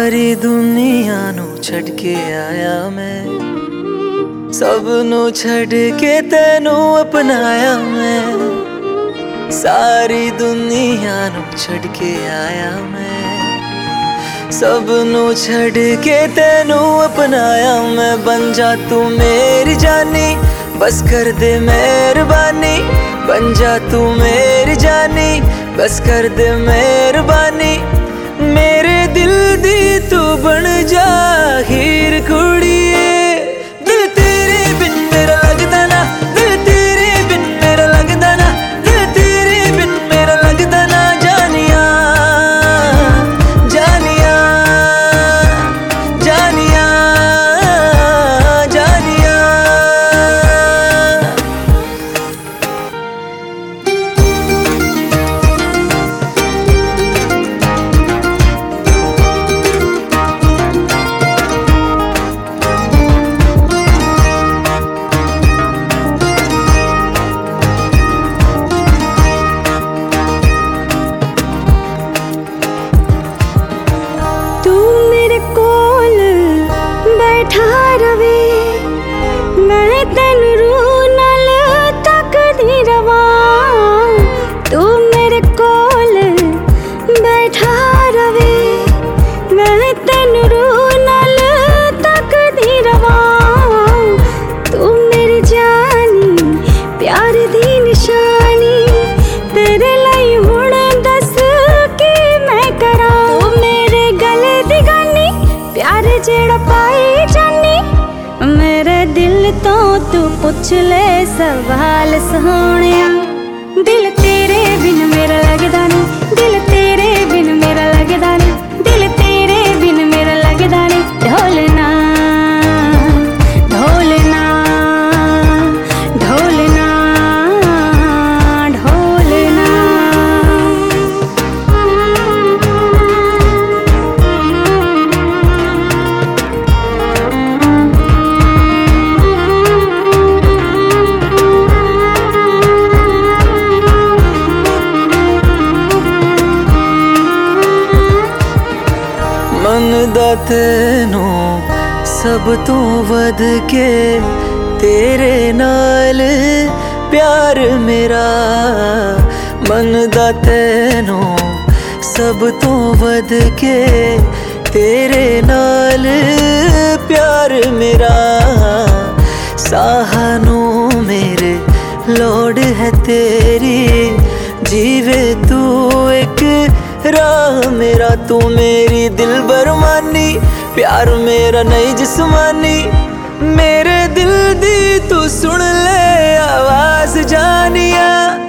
सारी दुनिया नू छड़ के आया मैं, सब नू छड़ के तेनू अपनाया मैं। सारी दुनिया नू छड़ के आया मैं, सब नू छड़ के तेनू अपनाया मैं। बन जा तू मेरी जानी, बस कर दे मेहरबानी। बन जा तू मेरी जानी, बस कर दे मेहरबानी। मेरे दिल दी तू बन जा हीर कुड़िए। दिल तेरे बिन मेरा लगदा ना, दिल तेरे बिन मेरा लगदा ना, दिल तेरे बिन मेरा लगदा ना। जानिया जानिया जानिया जानिया। बैठा रवे मैं तेनू रूह नाल तकदी रवा। तू मेरे कोल बैठा रवे मैं तेनू रूह नाल तकदी रवा। तू मेरी जानी प्यार दी निशानी, तेरे लाई हुण दस की मैं करा। तू मेरे गले दी गानी प्यार जेड़ा पाई जानी। मेरे दिल तो तू पुछ ले सवाल सोहणिया। दिल तेरे बिन मेरा लगदा नहीं, दिल तेरे बिन मेरा लगदा नहीं, दिल तेरे बिन मेरा लगदा नहीं। ढोलना ढोलना ढोलना ढोलना। मन दा तैनू सब तो वध के तेरे नाल प्यार मेरा। मन दा तैनू सब तो वध के तेरे नाल प्यार मेरा। साहानू मेरे लोड़ है तेरी, जीवे तू एक राह मेरा। तू मेरी दिल बरमानी, प्यार मेरा नहीं जिस्मानी। मेरे दिल दी तू सुन ले आवाज जानिया।